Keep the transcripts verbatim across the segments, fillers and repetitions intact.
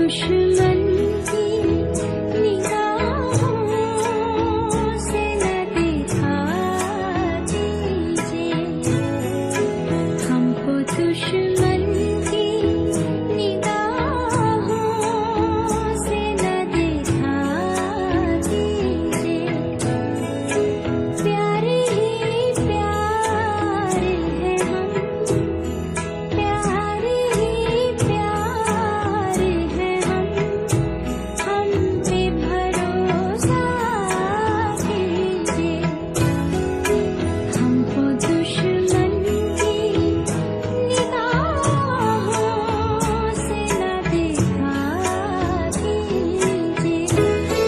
दुश्मन की निगाहों से न दिखा दीजिए, हमको दुश्मन की निगाहों से न दिखा दीजिए। प्यारे ही प्यारे हैं हम, प्यारे ही प्यारे हैं हम, हम पे भरोसा कीजिए, हमको दुश्मन की निगाहों से न दिखा दीजिए।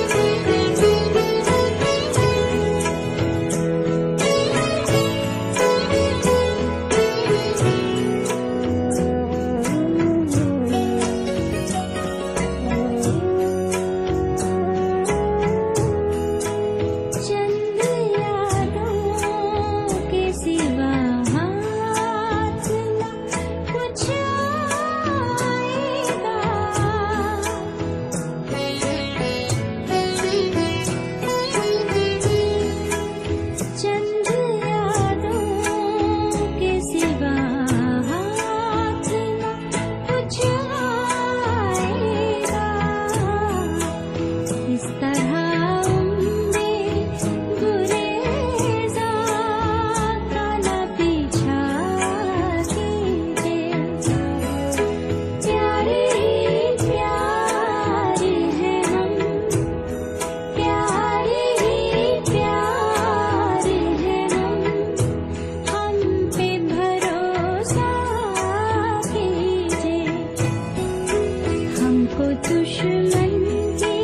चंद यादों के सिवा हाथ न कुछ आएगा, चंद यादों के सिवा हाथ न कुछ आएगा। इस तरह हमको दुश्मन की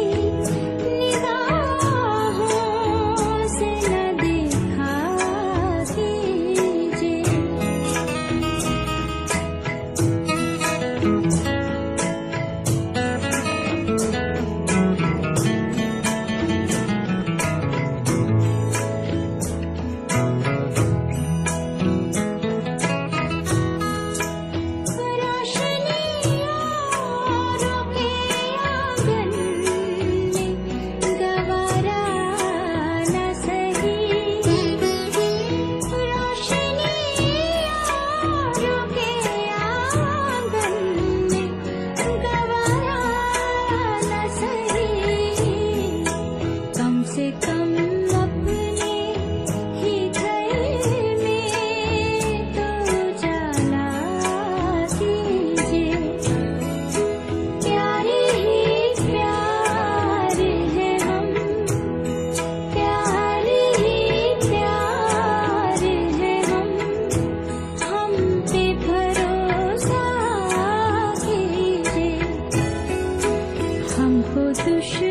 निगाहों से न दिखा दीजिए। कम से कम अपने ही घर में तो जला दीजिए। प्यारे ही प्यारे हैं हम, प्यारे ही प्यारे हैं हम, हम पे भरोसा कीजिए, हमको दुश्मन